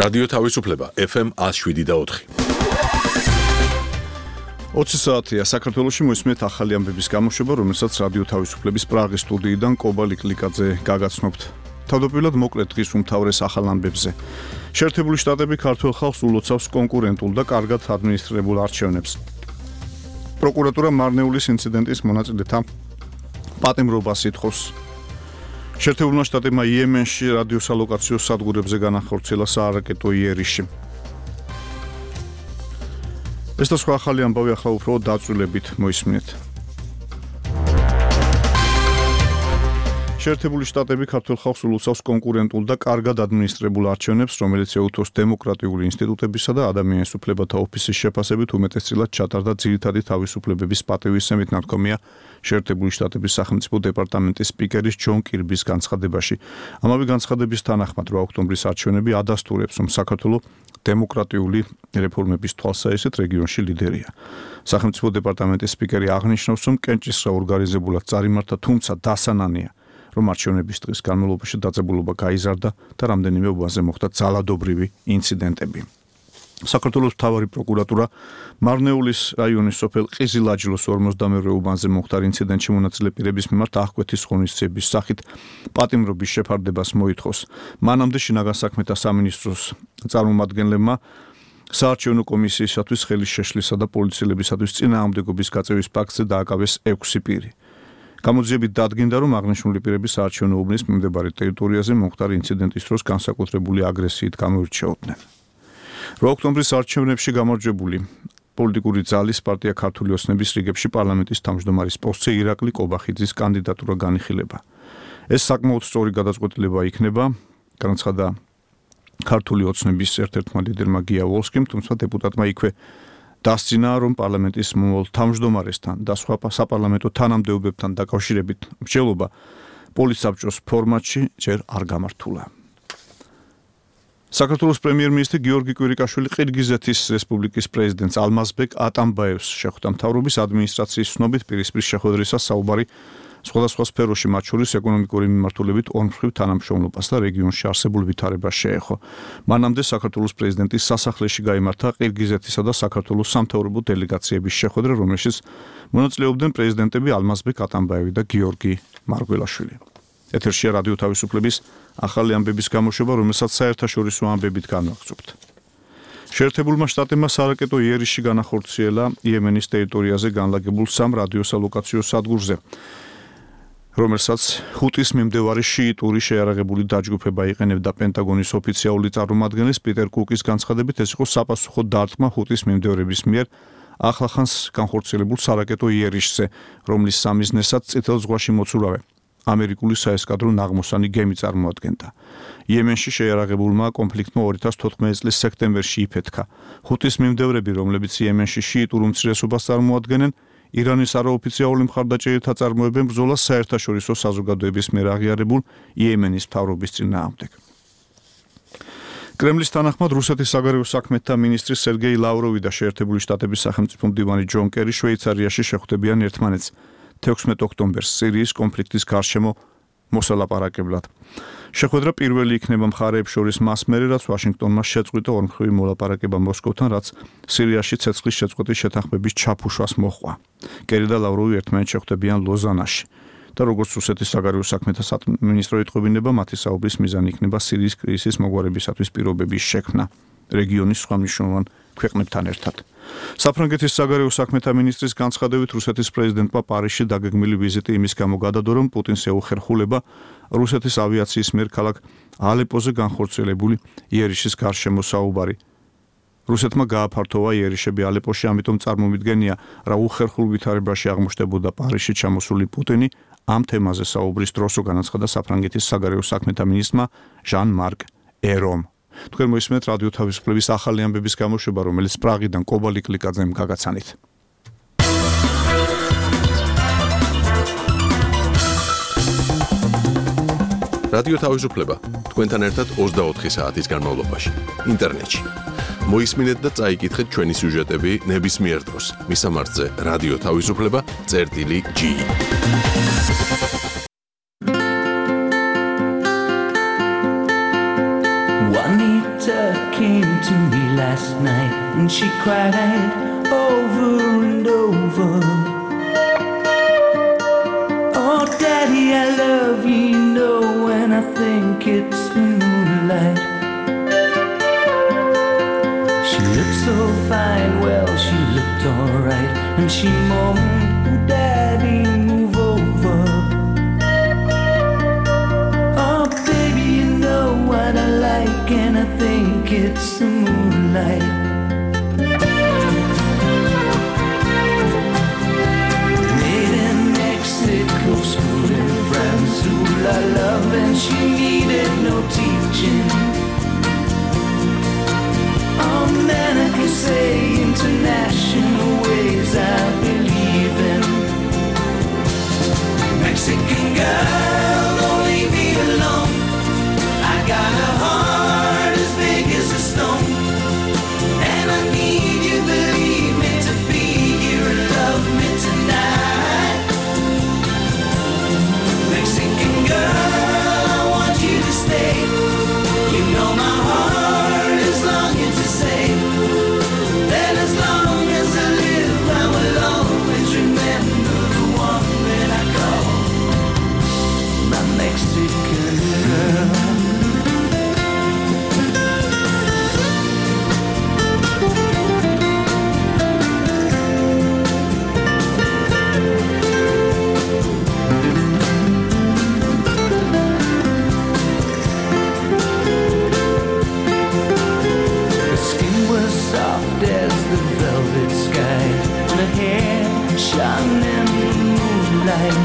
რადიო თავისუფლება FM 107.4. 20 საათია საქართველოში მოისმენთ ახალი ამბების გამოშვება, რომელსაც რადიო თავისუფლების პრაღის სტუდიიდან კობალი კლიკაძე გაგაცნობთ. თავდაპირველად მოკლედ დღის უმთავრეს ახალ ამბებზე. შეერთებული შტატები ქართველ ხალხს ულოცავს კონკურენტულ და კარგად ადმინისტრირებულ არჩევნებს. პროკურატურა მარნეულის ინციდენტის მონაწილეთა პატიმრობას ითხოვს. შეერთებულმა შტატებმა იემენში რადიოსალოკაციო სადგურებზე განახორციელა საარაკეტო იერიში. ეს და სხვა ახალი ამბავი ახლა უფრო დაწვრილებით მოისმინეთ. შეერთებული შტატები ქართველ ხალხს ულოცავს კონკურენტულ და კარგად ადმინისტრირებულ არჩევნებს, რომელიც ეუთოს დემოკრატიული ინსტიტუტებისა და ადამიანის უფლებათა ოფისის შეფასებით უმეტესწილად ჩატარდა ძირითადი თავისუფლებების პატივისცემით ნათქვამია შეერთებული შტატების სახელმწიფო დეპარტამენტის სპიკერის ჯონ კირბის განცხადებაში. ამავე განცხადების თანახმად 8 ოქტომბრის არჩევნები ადასტურებს, რომ საქართველოს დემოკრატიული რეფორმების თვალსაჩინო რეგიონში ლიდერია. სახელმწიფო დეპარტამენტის სპიკერი აღნიშნავს, რომ კენჭისყრა ორგანიზებულად წარიმართა, თუმცა დასანანია, რომ არჩევნების დღის განმავლობაში დაძაბულობა გაიზარდა და რამდენიმე უბანზე მოხდა ძალადობრივი ინციდენტები. საქართველოს მთავარი პროკურატურა მარნეულის რაიონის სოფელ ყიზილაჯლოს 52 უბანზე მომხდარ ინციდენტში მონაწილე პირების მიმართ აღკვეთის ღონისძიების სახით პატიმრობის შეფარდებას მოითხოვს. მანამდე შინაგან საქმეთა სამინისტროს წარმომადგენლებმა საარჩევნო კომისიისათვის ხელის შეშლისა და პოლიციელებისათვის წინააღმდეგობის გაწევის ფაქტზე დააკავეს 6 პირი. გამოძიებით დადგინდა, რომ აღნიშნული პირები საარჩევნო უბნის მიმდებარე ტერიტორიაზე მომხდარ ინციდენტის დროს განსაკუთრებული აგრესიით გამოირჩეოდნენ. 8 ოქტომბრის არჩევნებში გამარჯვებული პოლიტიკური ძალის პარტია ქართული ოცნების რიგებში პარლამენტის თავმჯდომარის პოსტზე ირაკლი კობახიძის კანდიდატურა განიხილება. ეს საკმაოდ სწორი გადაწყვეტილება იქნება, განაცხადა ქართული ოცნების ერთ-ერთმა ლიდერმა გია ვოლსკიმ, თუმცა დეპუტატმა იქვე დასძინა, რომ პარლამენტის მომავალ თავმჯდომარესთან და სხვა საპარლამენტო თანამდებობებთან დაკავშირებით მსჯელობა პოლიტსაბჭოს ფორმატში ჯერ არ გამართულა. საქართველოს პრემიერ-მინისტრი გიორგი კვირიკაშვილი ყირგიზეთის რესპუბლიკის პრეზიდენტს ალმაზბეკ ატამბაევს შეხვდა. მთავრობის ადმინისტრაციის ცნობით პირისპირ შეხვედრისას საუბარი სხვადასხვა სფეროში, მათ შორის ეკონომიკური მიმართულებით ორმხრივ თანამშრომლობას და რეგიონში არსებულ ვითარებას შეეხო. მანამდე საქართველოს პრეზიდენტის სასახლეში გაიმართა ყირგიზეთისა და საქართველოს სამთავრობო დელეგაციების შეხვედრა, რომელშიც მონაწილეობდნენ პრეზიდენტები ალმაზბეკ ატამბაევი და გიორგი მარგველაშვილი. ეთერშია რადიო თავისუფლების ახალი ამბების გამოშვება, რომელსაც საერთაშორისო ამბებით განვაგრძობთ. შეერთებულმა შტატებმა საარაკეტო იერიში განახორციელა იემენის ტერიტორიაზე განლაგებულ 3 რადიოსალოკაციო სადგურზე, რომელსაც ჰუტის მიმდევარი შიიტური შეიარაღებული დაჯგუფება იყენებდა. პენტაგონის ოფიციალური წარმომადგენლის პიტერ კუკის განცხადებით, ეს იყო საპასუხო დარტყმა ჰუტის მიმდევრების მიერ ახლახანს განხორციელებულ საარაკეტო იერიშზე, რომლის სამიზნესაც წითელ ზღვაში მოცურავე ამერიკული საესკადრო ნაღმოსანი გემი წარმოადგენდა. იემენში შეიარაღებულმა კონფლიქტმა 2014 წლის სექტემბერში იფეთქა. ჰუტის მიმდევრები, რომლებიც იემენში შიიტურ უმცირესობას წარმოადგენენ, ირანის არაოფიციალური მხარდაჭერით აწარმოებენ ბრძოლას საერთაშორისო საზოგადოების მიერ აღიარებულ იემენის მთავრობის წინააღმდეგ. კრემლის თანახმად რუსეთის საგარეო საქმეთა მინისტრი სერგეი ლავროვი და შეერთებული შტატების სახელმწიფო მდივანი ჯონ კერი შვეიცარიაში შეხვდებიან ერთმანეთს 16 ოქტომბერს სირიის კონფლიქტის გარშემო მოსალაპარაკებლად. შეხვედრა პირველი იქნება მხარეებს შორის მას მერე, რაც ვაშინგტონმა შეწყვიტა ორმხრივი მოლაპარაკება მოსკოვთან, რაც სირიაში ცეცხლის შეწყვეტის შეთანხმების ჩაფუშვას მოჰყვა. კერი და ლავროვი ერთმანეთს შეხვდებიან ლოზანაში და როგორც რუსეთის საგარეო საქმეთა სამინისტრო იტყობინება, მათი საუბრის მიზანი იქნება სირიის კრიზისის მოგვარებისათვის პირობების შექმნა რეგიონის სხვა მნიშვნელოვან ქვეყნებთან ერთად. საფრანგეთის საგარეო საქმეთა მინისტრის განცხადებით, რუსეთის პრეზიდენტმა პარიზში დაგეგმილი ვიზიტი იმის გამო გადადო, რომ პუტინს ეუხერხულება რუსეთის ავიაციის მიერ ქალაქ ალეპოზე განხორციელებული იერიშის გარშემო საუბარი. რუსეთმა გააფართოვა იერიშები ალეპოში, ამიტომ წარმომიდგენია, რა უხერხულ ვითარებაში აღმოჩნდებოდა პარიზში ჩამოსული პუტინი ამ თემაზე საუბრის დროსო, განაცხადა საფრანგეთის საგარეო საქმეთა მინისტრმა ჟან-მარკ ერომ. თქვენ მოისმენთ რადიო თავისუფლების ახალი ამბების გამოშვება, რომელიც პრაღიდან კობალი კლიკაძემ გაგაცანით. რადიო თავისუფლება თქვენთან ერთად 24 საათის განმავლობაში ინტერნეტში. მოისმინეთ და წაიკითხეთ ჩვენი სიუჟეტები ნებისმიერ დროს. მისამართზე რადიო თავისუფლება.gi. Juanita came to me last night and she cried over and over. Oh, Daddy, I love you, you know, and I think it's the moonlight. She looked so fine, well, she looked alright, and she moaned, oh, Daddy, move over. Oh, baby, you know what I like, and I think it's the moonlight. Made in Mexico, schooling friends who I love, and she needed no teaching. Oh man, I can say international ways I believe in. Mexican girl, don't leave me alone. I got a heart as big as a stone, and I need you, believe me, to be here and love me tonight. Mexican girl, I want you to stay. You know my heart is longing to say that as long as I live, I will always remember the one that I call my Mexican girl. Soft as the velvet sky, and her hair shone in the moonlight.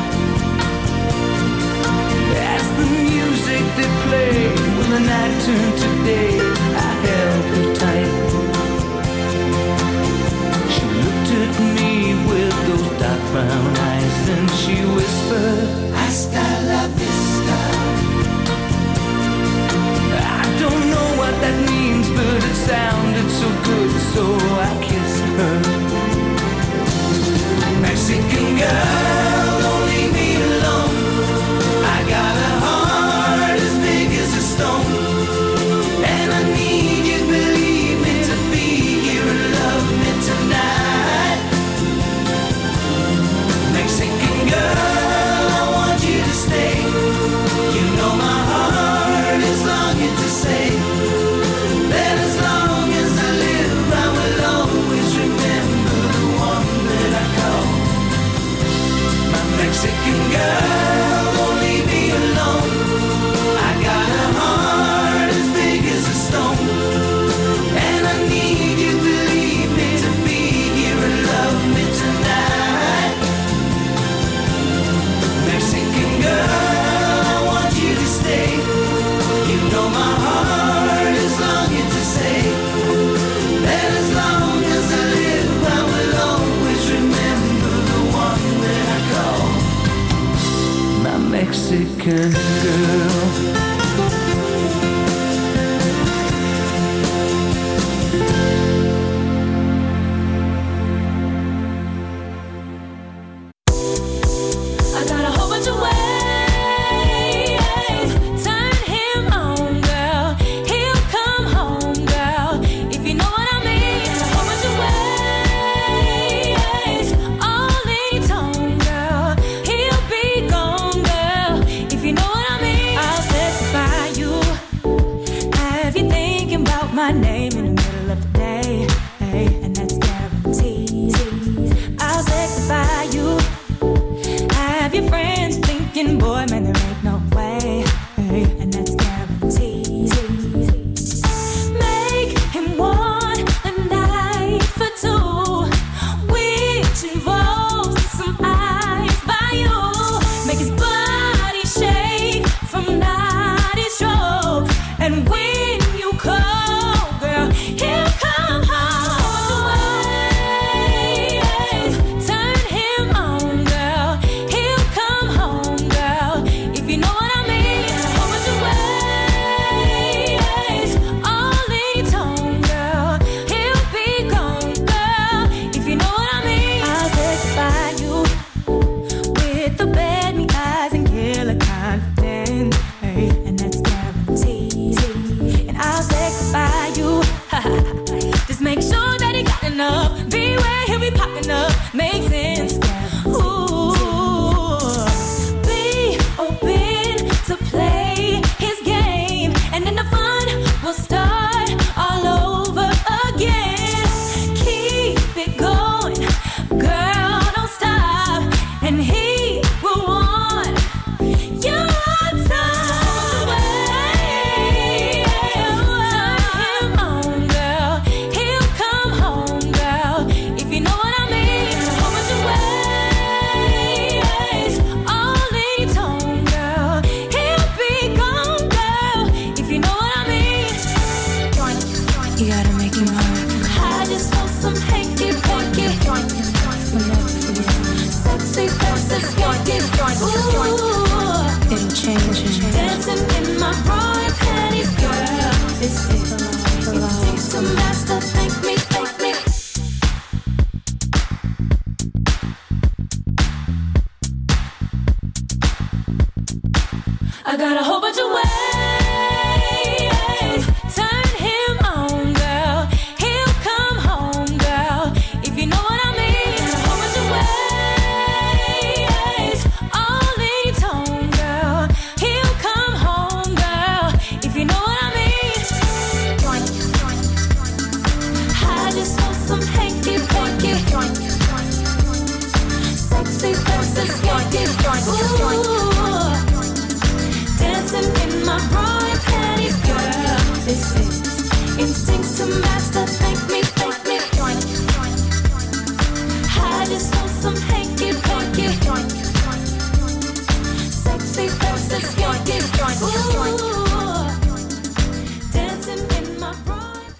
As the music that played when the night turned to day, I held her tight. She looked at me with those dark brown eyes, and she whispered, "Hasta la vista." I don't know what that means, but it sounded so good, so I kissed her. Mexican girl, don't leave me alone. I got a heart as big as a stone, and I need you, believe me, to be here and love me tonight. Mexican girl, I want you to stay. You know my heart is longing to say that as long as I live, I will always remember the one that I call my Mexican girl. Don't leave me alone. I got a heart as big as a stone, and I need you, believe me, to be here and love me tonight. Mexican girl, I want you to stay. You know my heart is longing to say that as long as I live, I will always remember the one that I call my Mexican girl. I got a whole bunch of ways. Turn him on, girl. He'll come home, girl. If you know what I mean. A whole bunch of ways. All in tone, girl. He'll be gone, girl. If you know what I mean. I'll satisfy you. Have you thinking about my name in the middle of the day? Hey, and that's guaranteed. I'll satisfy you. Have your friends thinking, boy, man, there ain't no way, hey, and that's guaranteed. Make him want a night for two, which involves some eyes by you. Make his body shake from naughty strokes, and when you call, girl, he'll come home. Turn him on, girl. He'll come home, girl. If you know what I mean. A whole bunch of ways. All in tone, girl. He'll be gone, girl. If you know what I mean. I'll satisfy you with the bad me eyes and killer confidence. Hey, and that's guaranteed. I got a whole bunch of ways. Turn him on, girl. He'll come home, girl. If you know what I mean. A whole bunch of ways. All in your tone, girl. He'll come home, girl. If you know what I mean. I just want some hanky panky. Sexy versus skanky. Ooh. Dancing in my bra and panties, girl. This is instincts to master. Thank me, thank me. I just want some hanky panky. Sexy versus skanky. Ooh. Dancing in my bra and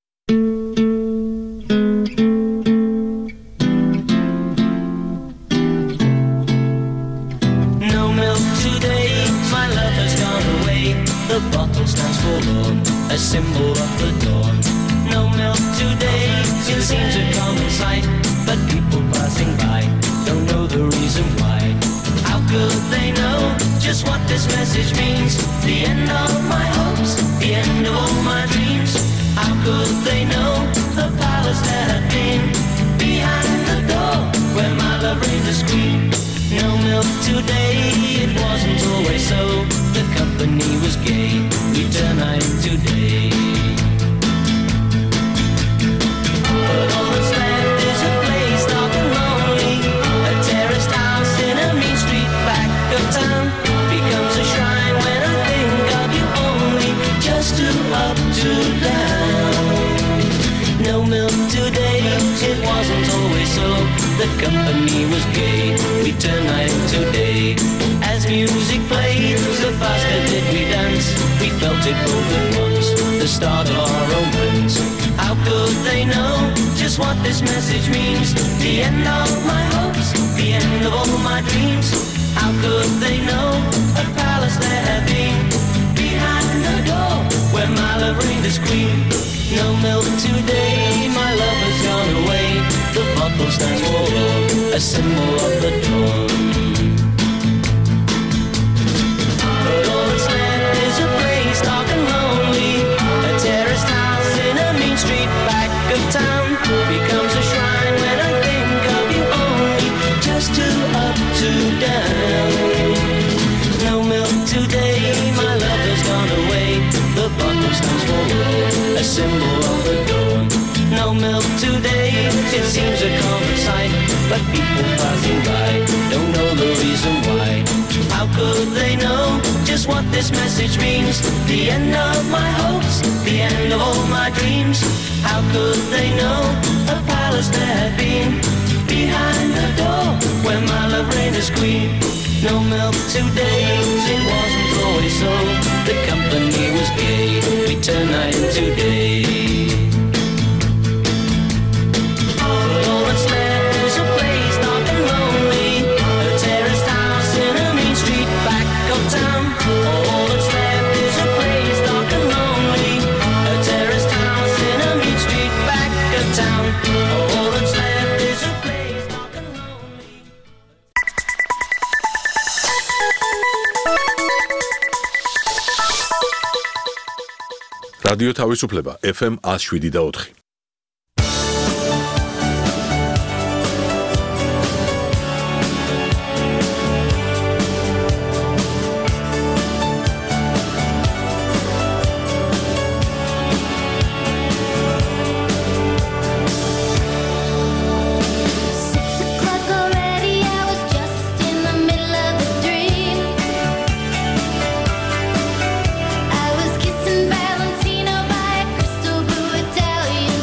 No milk today, my love has gone away. The bottle stands forlorn, a symbol of the dawn. No milk today, it seems a common sight, but people passing by don't know the reason why. How could they know just what this message means? The end of my hopes, the end of all my dreams. How could they know the palace there had been behind the door where my love reigned as queen? No milk today, it wasn't always so. The company was gay, we turn night today. But all that's left is a place dark and lonely. A terraced house in a mean street back of town becomes a shrine when I think of you only. Just to up to down. No milk today, it wasn't always so. The company was gay, we turn night to day. As music played, the faster did we dance. We felt it both at once, the start of our romance. How could they know just what this message means? The end of my hopes, the end of all my dreams. How could they know a palace there had been behind the door where my love reigned as queen? No milk today, my love has gone away. The bottle stands forlorn, a symbol of the dawn. But all that's left is a place dark and lonely. A terraced house in a mean street back of town becomes a shrine when I think of you only. Just to up to down. No milk today, my love has gone away. The bottle stands forlorn, a symbol of the dawn. No milk today, it seems a common sight, but people passing by don't know the reason why. How could they know just what this message means? The end of my hopes, the end of all my dreams. How could they know a palace there had been behind the door where my love reigned as queen? No milk today, it wasn't always so. The company was gay, we turn night into day. But all that's left is a place dark and lonely. A terraced house in a mean street back of town. All that's left is a place dark and lonely. A terraced house in a mean street back of town. All that's left is a place dark and lonely. რადიო თავისუფლება FM 107.4. Valentino by a crystal blue Italian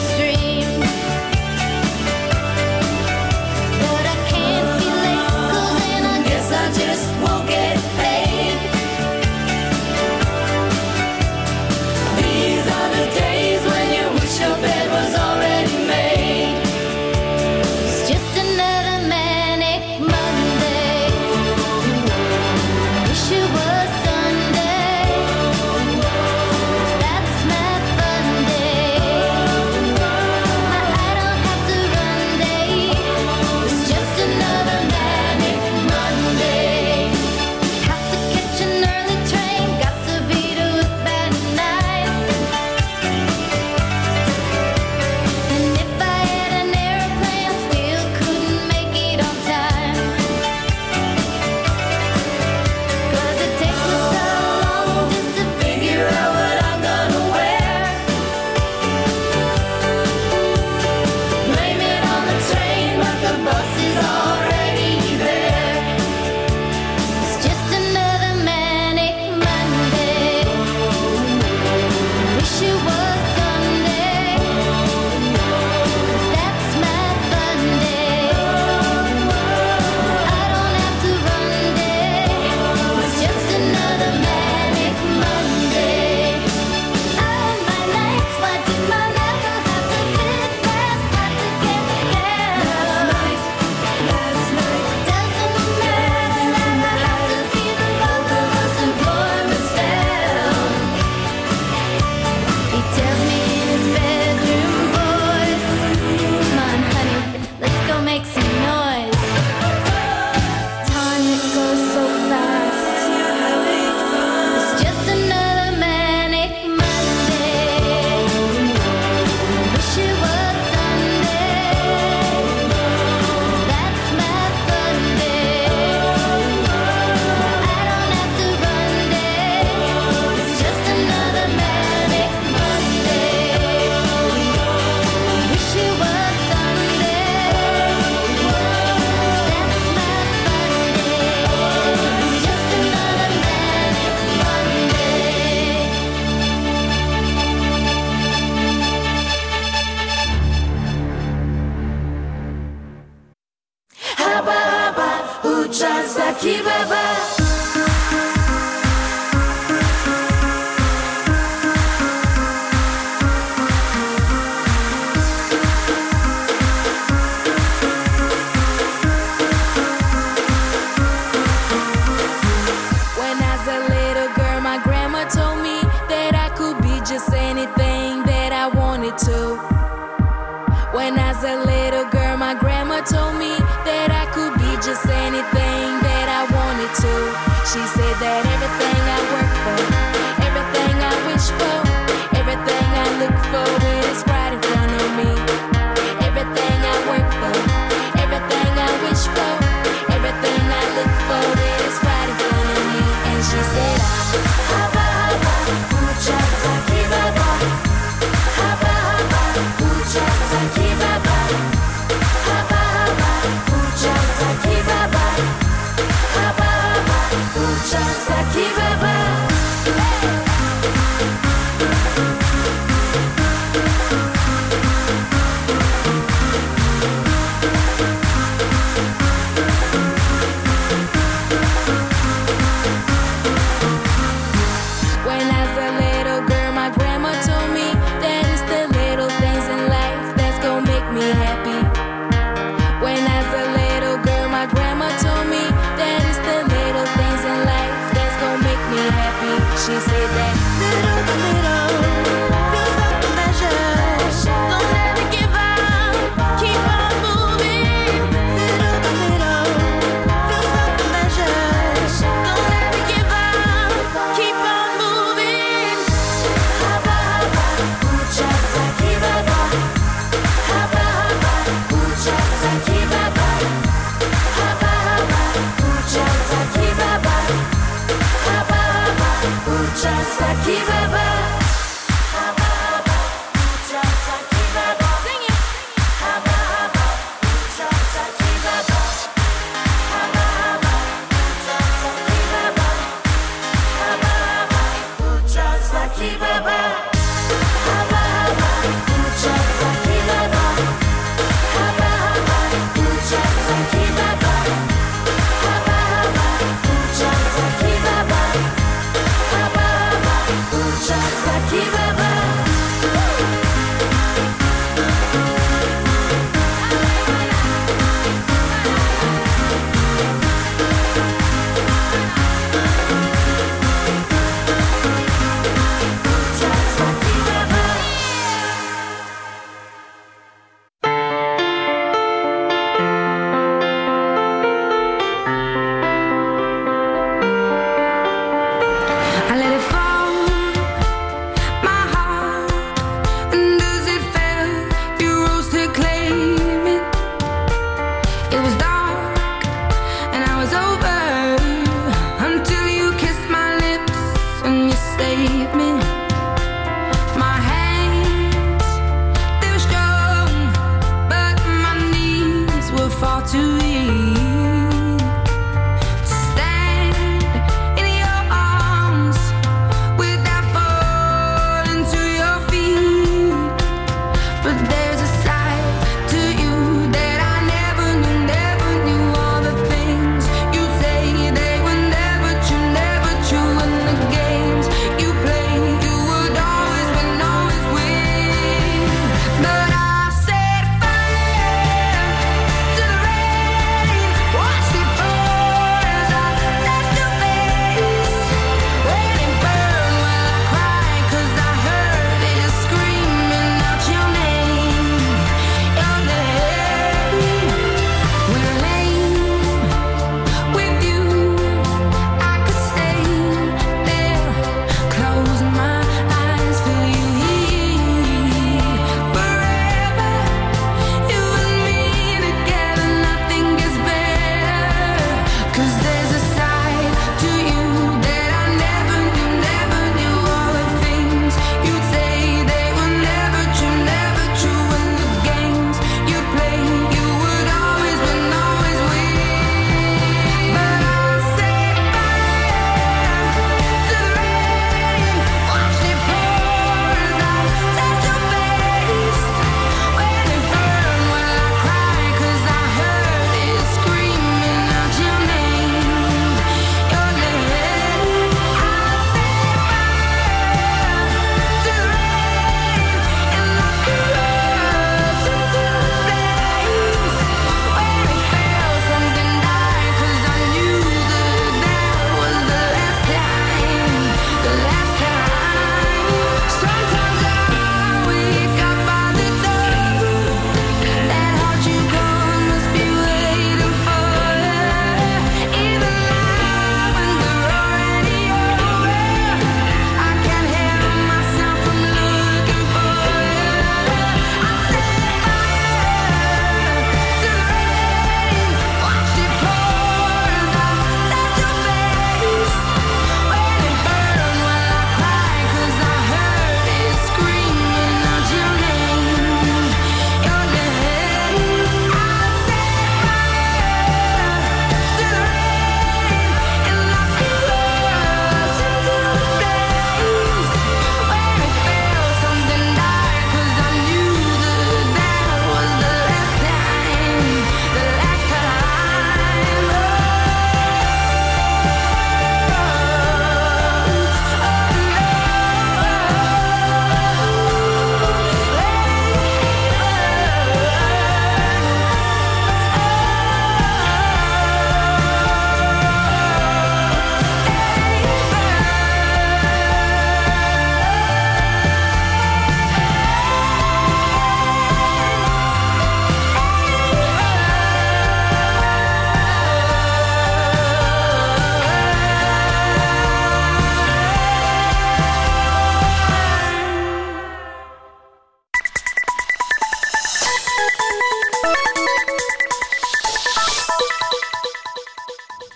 Just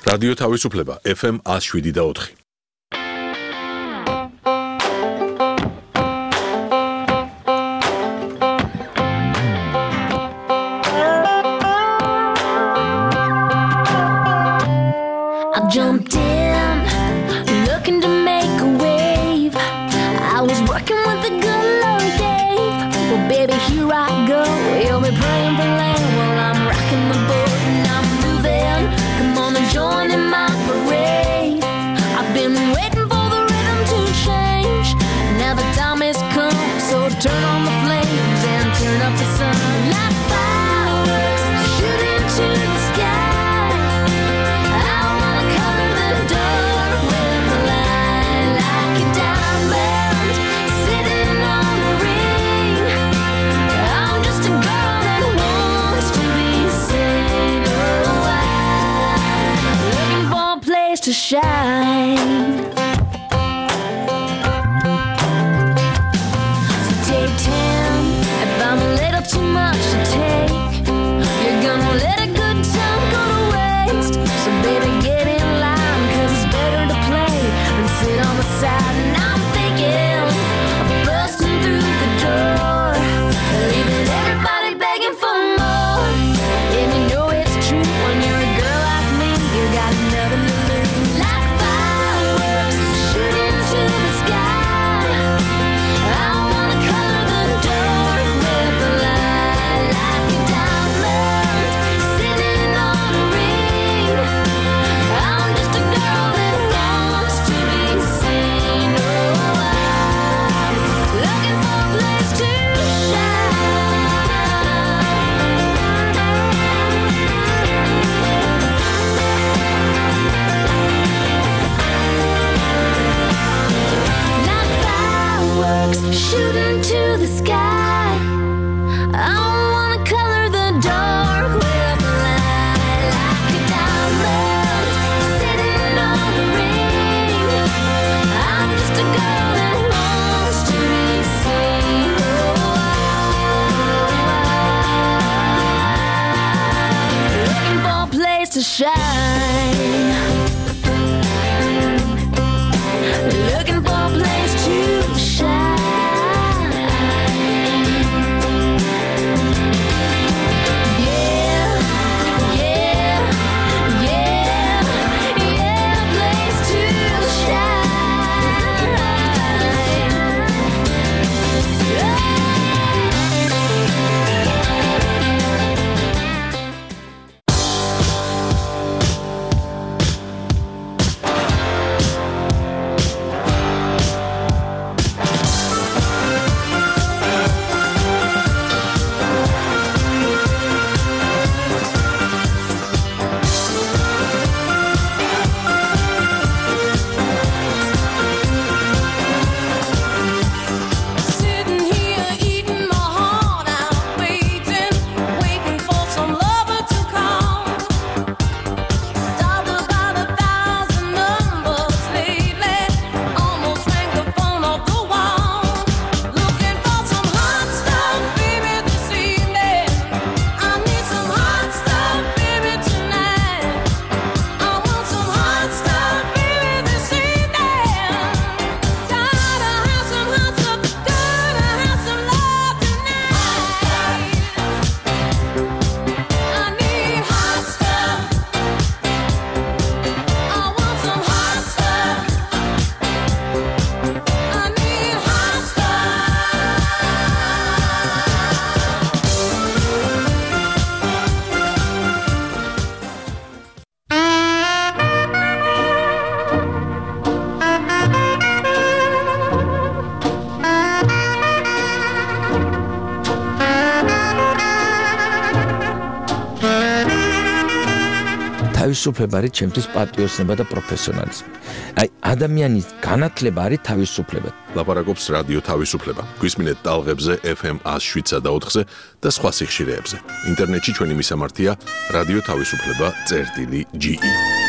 რადიო თავისუფლება FM 107.4. I jumped in, looking to make a wave. I was working with the good Lord Dave. Well, baby, here I go. You'll be praying for land while I'm rocking the boat and I'm moving. Come on and join in my parade. I've been waiting for the rhythm to change. Now the time has come, so turn on the flames and turn up the sun. Like fireworks, shoot into the sky. To shine. So take 10 if I'm a little too much to take. You're gonna let a good time go to waste. So baby, get in line, 'cause it's better to play than sit on the side. And I'm thinking of busting through the door, leaving everybody begging for more. And you know it's true when you're a girl like me, you got nothing to lose. Shooting to the sky. I wanna color the dark with light, like a diamond sitting on the ring. I'm just a girl that wants to be seen. Looking for a place to shine. Looking for a place to shine. თავისუფლება არის ჩემთვის პატრიოტიზმი და პროფესიონალიზმი. აი ადამიანის განათლება არის თავისუფლება. ლაპარაკობს რადიო თავისუფლება. გვისმინეთ ტალღებზე FM 107.4-ზე და სხვა სიხშირეებზე. ინტერნეტში ჩვენი მისამართია რადიო თავისუფლება.ge